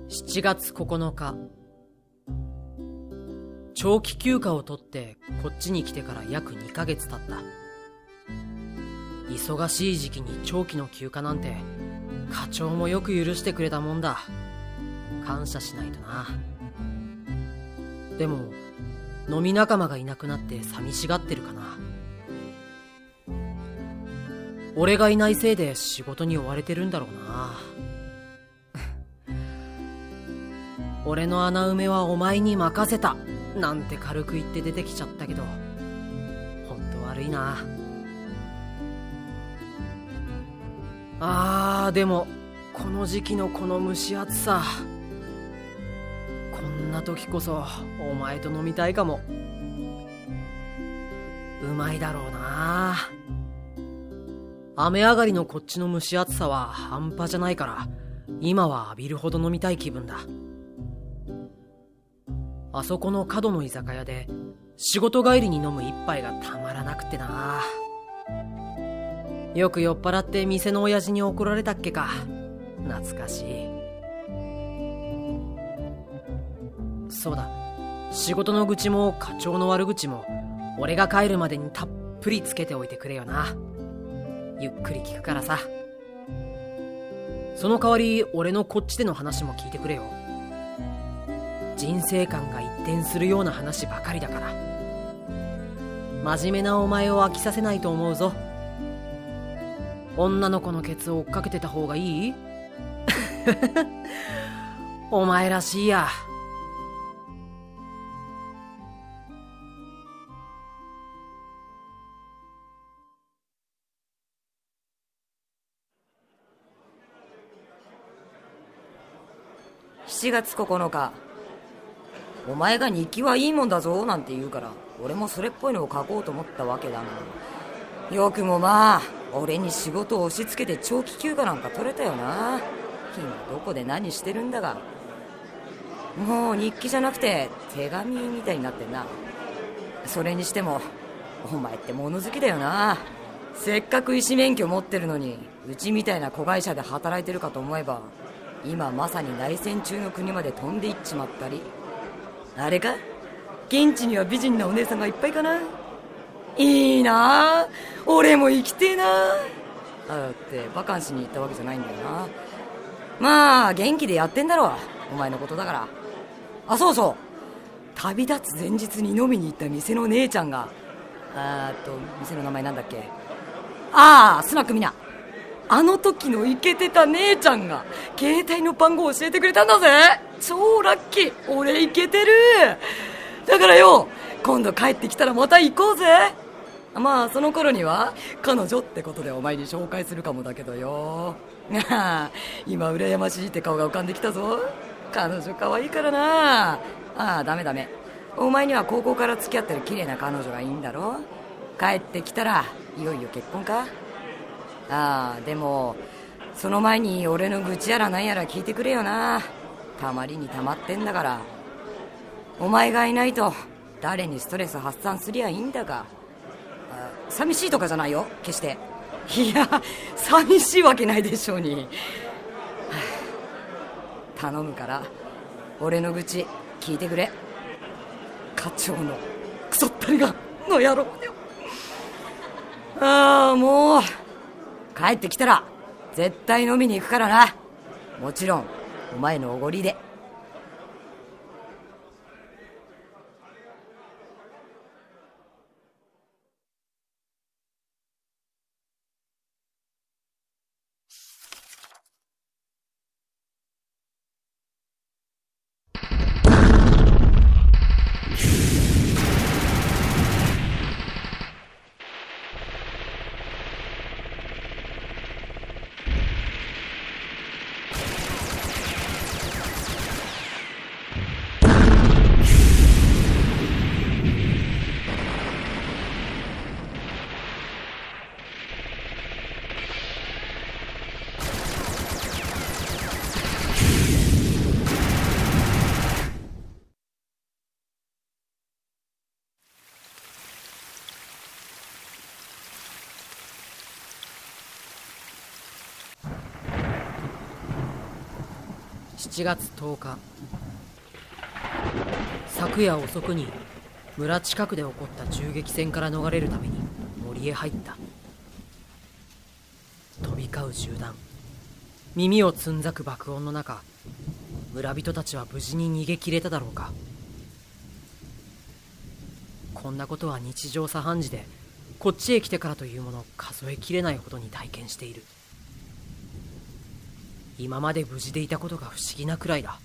7月9日、長期休暇を取ってこっちに来てから約2ヶ月経った。忙しい時期に長期の休暇なんて課長もよく許してくれたもんだ。感謝しないとな。でも飲み仲間がいなくなって寂しがってるかな。俺がいないせいで仕事に追われてるんだろうな。俺の穴埋めはお前に任せたなんて軽く言って出てきちゃったけど、ほんと悪いな。でもこの時期のこの蒸し暑さ、こんな時こそお前と飲みたいかも。うまいだろうな。雨上がりのこっちの蒸し暑さは半端じゃないから、今は浴びるほど飲みたい気分だ。あそこの角の居酒屋で仕事帰りに飲む一杯がたまらなくてな。よく酔っ払って店の親父に怒られたっけか。懐かしい。そうだ、仕事の愚痴も課長の悪口も俺が帰るまでにたっぷりつけておいてくれよな。ゆっくり聞くからさ。その代わり俺のこっちでの話も聞いてくれよ。人生観が一転するような話ばかりだから。真面目なお前を飽きさせないと思うぞ。女の子のケツを追っかけてた方がいい？お前らしいや。 7月9日、お前が日記はいいもんだぞなんて言うから、俺もそれっぽいのを書こうと思ったわけだが、よくもまあ俺に仕事を押し付けて長期休暇なんか取れたよな。今どこで何してるんだが、もう日記じゃなくて手紙みたいになってんな。それにしてもお前って物好きだよな。せっかく医師免許持ってるのに、うちみたいな子会社で働いてるかと思えば、今まさに内戦中の国まで飛んでいっちまったり。あれか、現地には美人なお姉さんがいっぱいかな。いいなあ、俺も行きてえな。だってバカンスに行ったわけじゃないんだよな。まあ元気でやってんだろ、お前のことだから。あ、そうそう、旅立つ前日に飲みに行った店の姉ちゃんが、店の名前なんだっけ。スナックミナ。あの時のイケてた姉ちゃんが携帯の番号を教えてくれたんだぜ。超ラッキー。俺イケてる。だからよ、今度帰ってきたらまた行こうぜ。まあその頃には彼女ってことでお前に紹介するかもだけどよ。今羨ましいって顔が浮かんできたぞ。彼女可愛いからな。ダメ。お前には高校から付き合ってる綺麗な彼女がいいんだろ。帰ってきたらいよいよ結婚か。でもその前に俺の愚痴やらなんやら聞いてくれよな。たまりにたまってんだから。お前がいないと誰にストレス発散すりゃいいんだが。寂しいとかじゃないよ、決して。いや、寂しいわけないでしょうに。頼むから俺の愚痴聞いてくれ。課長のクソったりがの野郎よ。もう帰ってきたら絶対飲みに行くからな。もちろんお前のおごりで。 7月10日、昨夜遅くに村近くで起こった銃撃戦から逃れるために森へ入った。飛び交う銃弾、耳をつんざく爆音の中、村人たちは無事に逃げ切れただろうか。こんなことは日常茶飯事で、こっちへ来てからというもの数えきれないほどに体験している。今まで無事でいたことが不思議なくらいだ。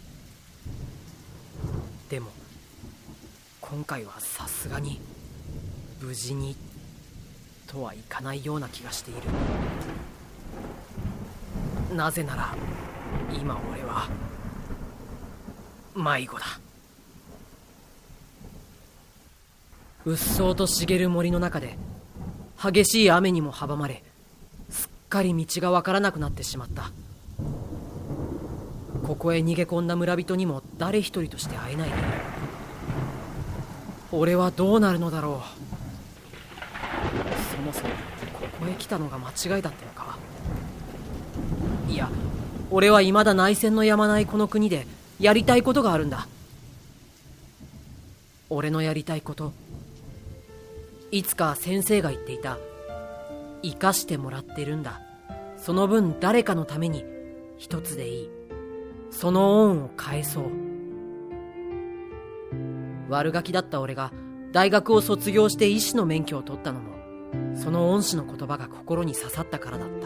でも今回はさすがに無事にとはいかないような気がしている。なぜなら今俺は迷子だ。うっそうと茂る森の中で激しい雨にも阻まれ、すっかり道がわからなくなってしまった。ここへ逃げ込んだ村人にも誰一人として会えないでいる。俺はどうなるのだろう。そもそもここへ来たのが間違いだったのか。いや、俺は未だ内戦のやまないこの国でやりたいことがあるんだ。俺のやりたいこと、いつか先生が言っていた、生かしてもらってるんだ、その分誰かのために一つでいい、その恩を返そう。悪ガキだった俺が大学を卒業して医師の免許を取ったのも、その恩師の言葉が心に刺さったからだった。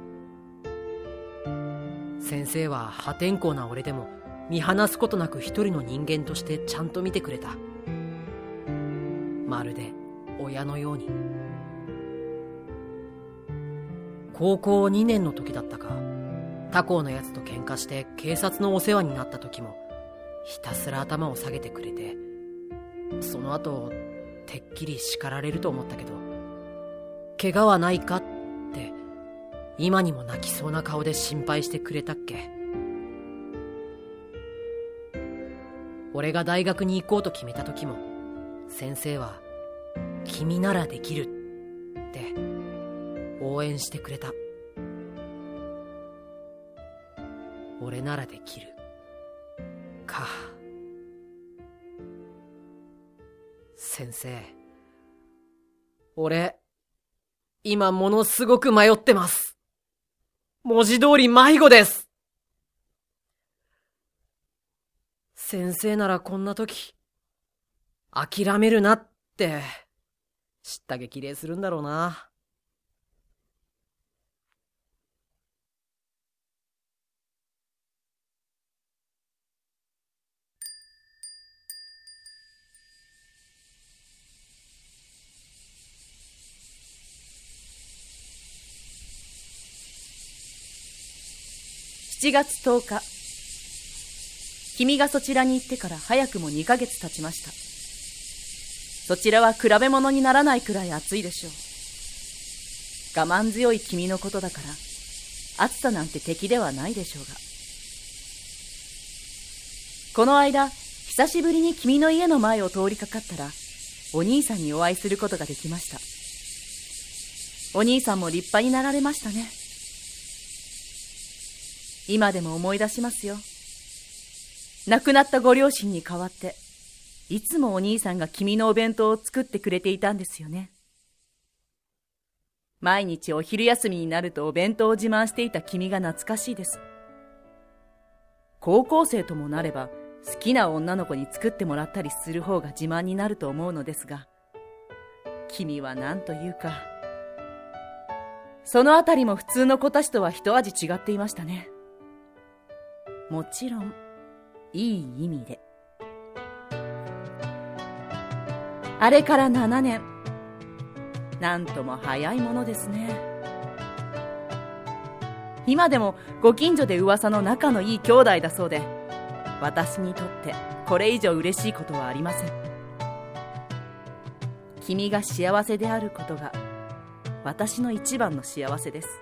先生は破天荒な俺でも見放すことなく一人の人間としてちゃんと見てくれた。まるで親のように。高校2年の時だったか、他校のやつと喧嘩して警察のお世話になった時もひたすら頭を下げてくれて、その後てっきり叱られると思ったけど、怪我はないかって今にも泣きそうな顔で心配してくれたっけ。俺が大学に行こうと決めた時も先生は君ならできるって応援してくれた。俺ならできるか。先生、俺今ものすごく迷ってます。文字通り迷子です。先生ならこんな時諦めるなって叱咤激励するんだろうな。 7月10日、君がそちらに行ってから早くも2ヶ月経ちました。そちらは比べ物にならないくらい暑いでしょう。我慢強い君のことだから暑さなんて敵ではないでしょうが、この間久しぶりに君の家の前を通りかかったらお兄さんにお会いすることができました。お兄さんも立派になられましたね。今でも思い出しますよ。亡くなったご両親に代わっていつもお兄さんが君のお弁当を作ってくれていたんですよね。毎日お昼休みになるとお弁当を自慢していた君が懐かしいです。高校生ともなれば好きな女の子に作ってもらったりする方が自慢になると思うのですが、君は何というか、そのあたりも普通の子たちとは一味違っていましたね。もちろんいい意味で。あれから7年、なんとも早いものですね。今でもご近所で噂の仲のいい兄弟だそうで、私にとってこれ以上嬉しいことはありません。君が幸せであることが私の一番の幸せです。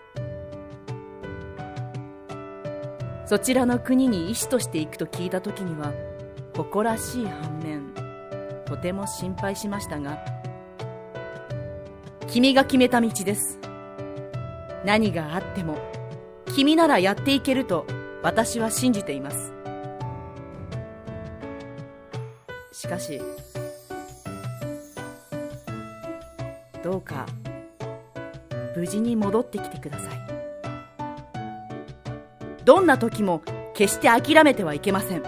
そちらの国に医師として行くと聞いたときには誇らしい反面とても心配しましたが、君が決めた道です。何があっても君ならやっていけると私は信じています。しかし、どうか無事に戻ってきてください。どんな時も決して諦めてはいけません。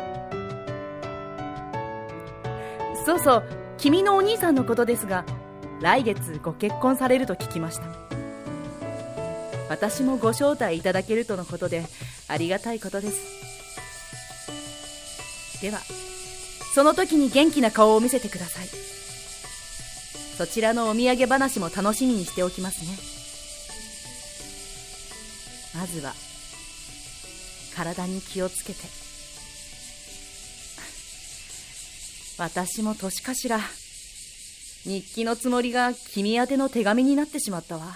そうそう、君のお兄さんのことですが、来月ご結婚されると聞きました。私もご招待いただけるとのことでありがたいことです。ではその時に元気な顔を見せてください。そちらのお土産話も楽しみにしておきますね。まずは体に気をつけて。私も年かしら、日記のつもりが君宛ての手紙になってしまったわ。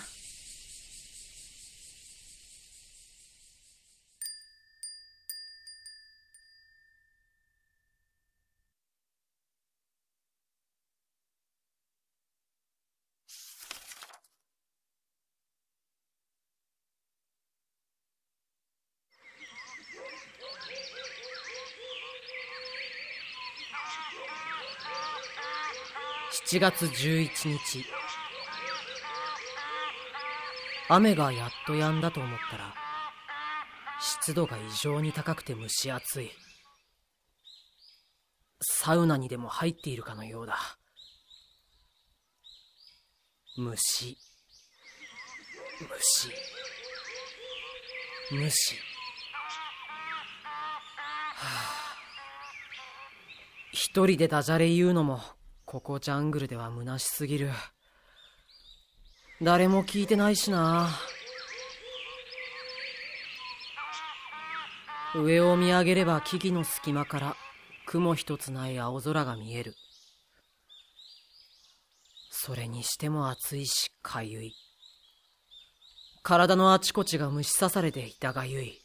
7月11日。雨がやっと止んだと思ったら、湿度が異常に高くて蒸し暑い。サウナにでも入っているかのようだ。虫、虫、虫。一人でダジャレ言うのもここジャングルでは虚しすぎる。誰も聞いてないしな。上を見上げれば木々の隙間から雲一つない青空が見える。それにしても暑いしかゆい。体のあちこちが虫刺されて痛がゆい。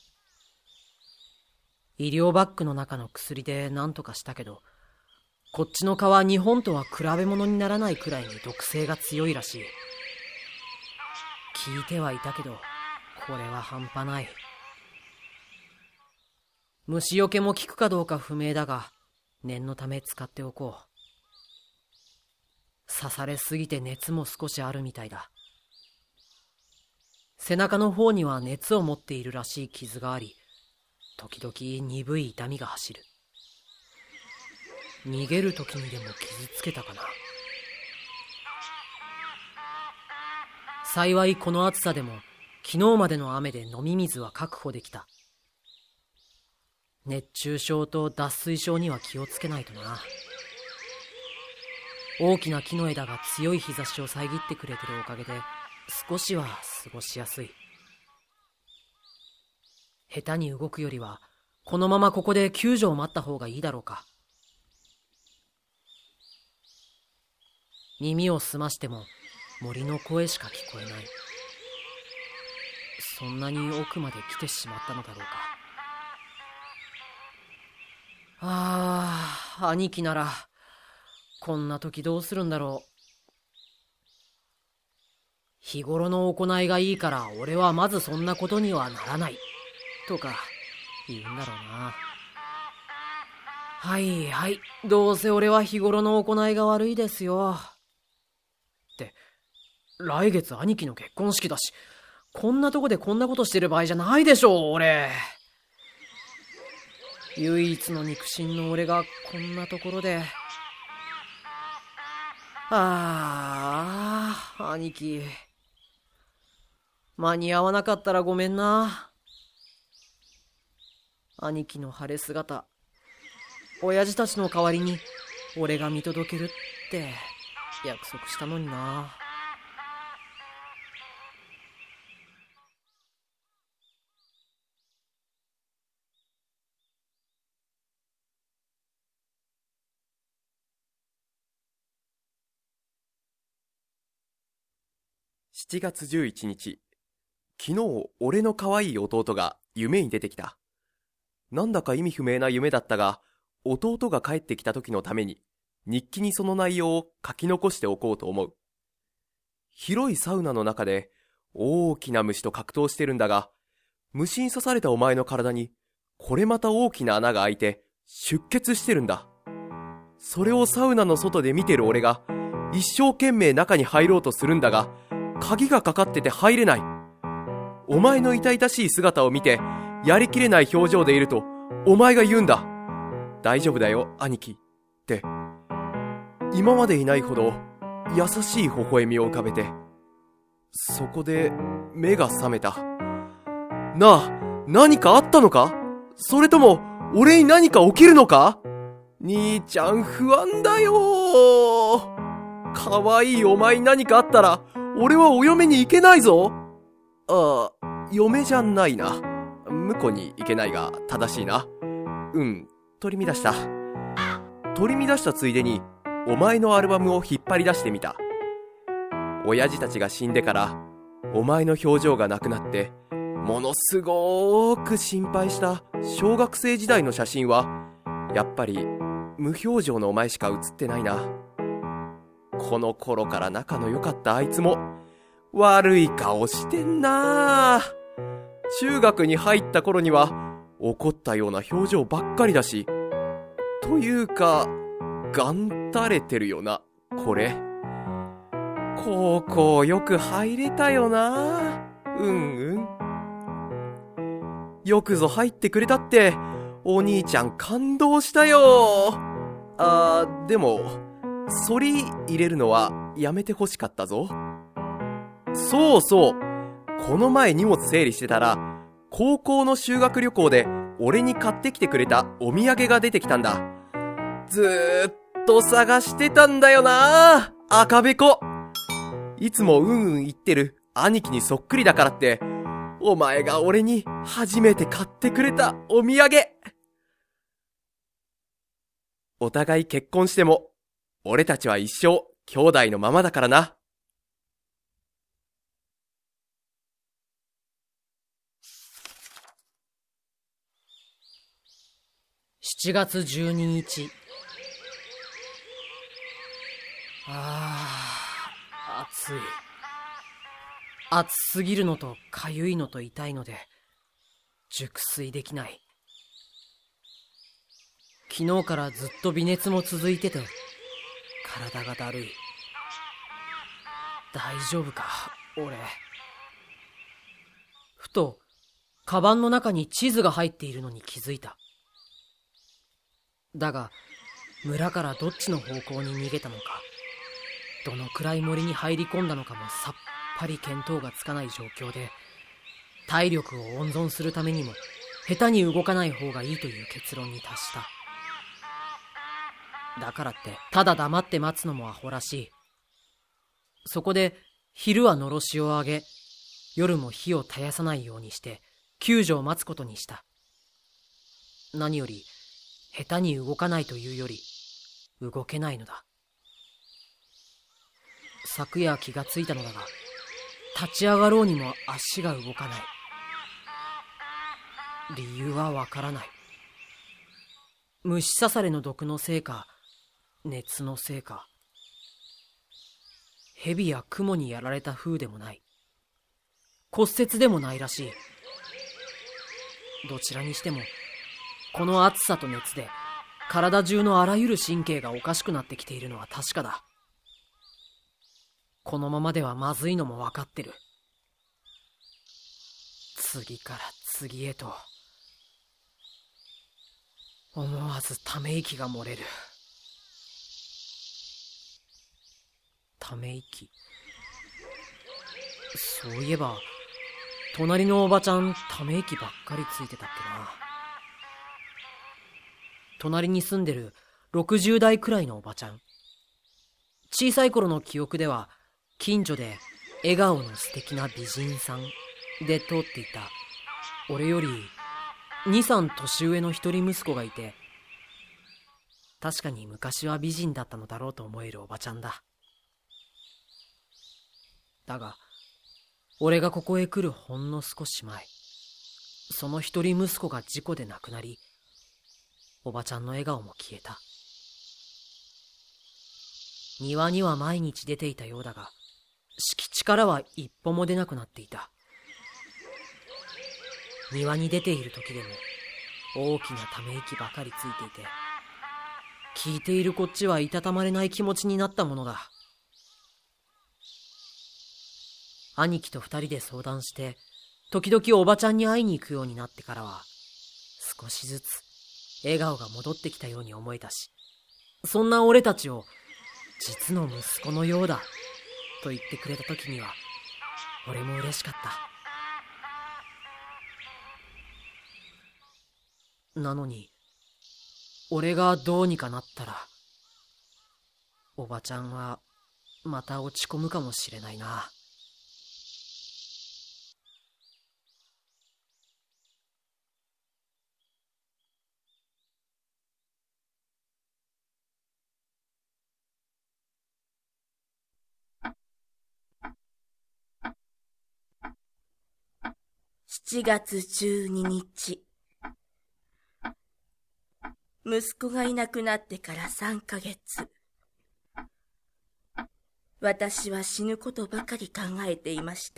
医療バッグの中の薬で何とかしたけど、こっちの蚊は日本とは比べ物にならないくらいに毒性が強いらしい。聞いてはいたけど、これは半端ない。虫よけも効くかどうか不明だが、念のため使っておこう。刺されすぎて熱も少しあるみたいだ。背中の方には熱を持っているらしい傷があり、時々鈍い痛みが走る。逃げる時にでも傷つけたかな。幸いこの暑さでも昨日までの雨で飲み水は確保できた。熱中症と脱水症には気をつけないとな。大きな木の枝が強い日差しを遮ってくれてるおかげで少しは過ごしやすい。下手に動くよりはこのままここで救助を待った方がいいだろうか。耳を澄ましても森の声しか聞こえない。そんなに奥まで来てしまったのだろうか。兄貴ならこんな時どうするんだろう。日頃の行いがいいから俺はまずそんなことにはならないとか言うんだろうな。はいはい、どうせ俺は日頃の行いが悪いですよ。って来月兄貴の結婚式だし、こんなとこでこんなことしてる場合じゃないでしょ俺。唯一の肉親の俺がこんなところで。兄貴、間に合わなかったらごめんな。兄貴の晴れ姿、親父たちの代わりに俺が見届けるって約束したのにな。 7月11日、昨日俺の可愛い弟が夢に出てきた。なんだか意味不明な夢だったが、弟が帰ってきた時のために日記にその内容を書き残しておこうと思う。広いサウナの中で大きな虫と格闘してるんだが、虫に刺されたお前の体にこれまた大きな穴が開いて出血してるんだ。それをサウナの外で見てる俺が一生懸命中に入ろうとするんだが、鍵がかかってて入れない。お前の痛々しい姿を見てやりきれない表情でいるとお前が言うんだ。大丈夫だよ兄貴って。今までいないほど優しい微笑みを浮かべて、そこで目が覚めた。なあ、何かあったのか？それとも俺に何か起きるのか？兄ちゃん不安だよー。かわいいお前に何かあったら俺はお嫁に行けないぞ。ああ、嫁じゃないな。婿に行けないが正しいな。取り乱した。取り乱したついでにお前のアルバムを引っ張り出してみた。親父たちが死んでからお前の表情がなくなってものすごーく心配した小学生時代の写真はやっぱり無表情のお前しか写ってないな。この頃から仲の良かったあいつも悪い顔してんな。中学に入った頃には怒ったような表情ばっかりだし、というかがんたれてるよな。これ高校よく入れたよな。よくぞ入ってくれたってお兄ちゃん感動したよ。でも反り入れるのはやめてほしかったぞ。そうそう、この前荷物整理してたら高校の修学旅行で俺に買ってきてくれたお土産が出てきたんだ。ずーっと探してたんだよな、赤べこ。いつも言ってる兄貴にそっくりだからってお前が俺に初めて買ってくれたお土産。お互い結婚しても俺たちは一生兄弟のままだからな。 7月12日。暑い。暑すぎるのとかゆいのと痛いので熟睡できない。昨日からずっと微熱も続いてて体がだるい。大丈夫か俺。ふとカバンの中に地図が入っているのに気づいた。だが村からどっちの方向に逃げたのか、どのくらい森に入り込んだのかもさっぱり見当がつかない状況で、体力を温存するためにも下手に動かない方がいいという結論に達した。だからってただ黙って待つのもアホらしい。そこで昼はのろしを上げ、夜も火を絶やさないようにして救助を待つことにした。何より下手に動かないというより動けないのだ。昨夜気がついたのだが、立ち上がろうにも足が動かない。理由はわからない。虫刺されの毒のせいか、熱のせいか、蛇や蜘蛛にやられた風でもない。骨折でもないらしい。どちらにしてもこの暑さと熱で体中のあらゆる神経がおかしくなってきているのは確かだ。このままではまずいのも分かってる。次から次へと思わずため息が漏れる。ため息。そういえば隣のおばちゃんため息ばっかりついてたっけな。隣に住んでる60代くらいのおばちゃん。小さい頃の記憶では近所で笑顔の素敵な美人さんで通っていた俺より2、3年上の一人息子がいて、確かに昔は美人だったのだろうと思えるおばちゃんだ。だが俺がここへ来るほんの少し前、その一人息子が事故で亡くなり、おばちゃんの笑顔も消えた。庭には毎日出ていたようだが、敷地からは一歩も出なくなっていた。庭に出ている時でも大きなため息ばかりついていて、聞いているこっちはいたたまれない気持ちになったものだ。兄貴と2人で相談して、時々おばちゃんに会いに行くようになってからは、少しずつ笑顔が戻ってきたように思えたし、そんな俺たちを実の息子のようだと言ってくれた時には、俺も嬉しかった。なのに、俺がどうにかなったら、おばちゃんはまた落ち込むかもしれないな。 7月12日。息子がいなくなってから3ヶ月。私は死ぬことばかり考えていました。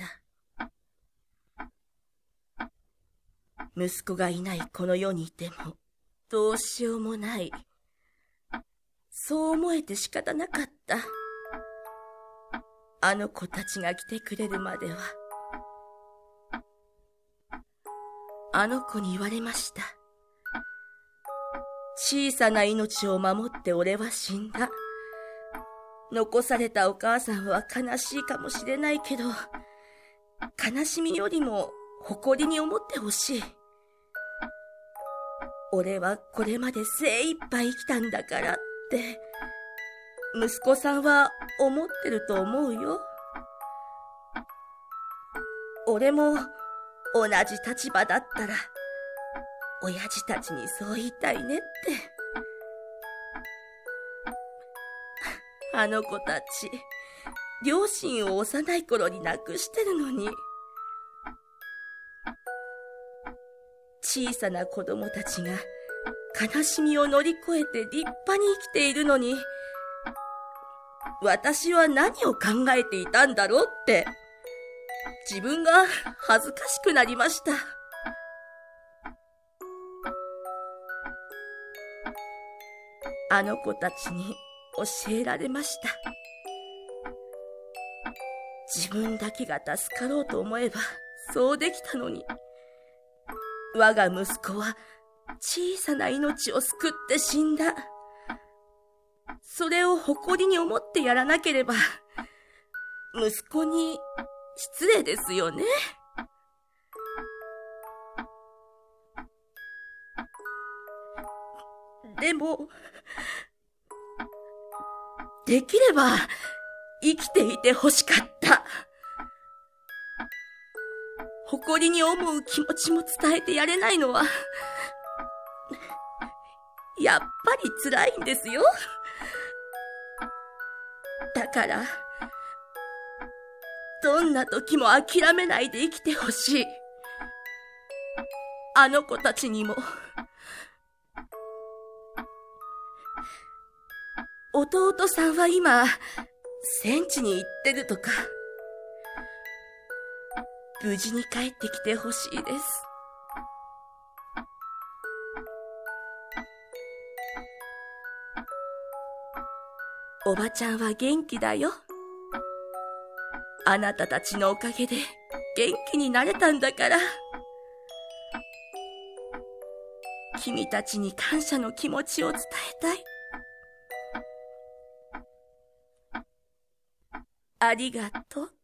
息子がいないこの世にいてもどうしようもない。そう思えて仕方なかった。あの子たちが来てくれるまでは。あの子に言われました。小さな命を守って俺は死んだ。残されたお母さんは悲しいかもしれないけど、悲しみよりも誇りに思ってほしい。俺はこれまで精一杯生きたんだからって、息子さんは思ってると思うよ。俺も同じ立場だったら、親父たちにそう言いたいねって。あの子たち、両親を幼い頃に亡くしてるのに。小さな子供たちが悲しみを乗り越えて立派に生きているのに、私は何を考えていたんだろうって、自分が恥ずかしくなりました。あの子たちに教えられました。自分だけが助かろうと思えばそうできたのに、我が息子は小さな命を救って死んだ。それを誇りに思ってやらなければ、息子に失礼ですよね。でも、できれば生きていてほしかった。誇りに思う気持ちも伝えてやれないのは、やっぱり辛いんですよ。だから、どんな時も諦めないで生きてほしい。あの子たちにも。弟さんは今、戦地に行ってるとか。無事に帰ってきてほしいです。おばちゃんは元気だよ。あなたたちのおかげで元気になれたんだから。君たちに感謝の気持ちを伝えたい。ありがとう。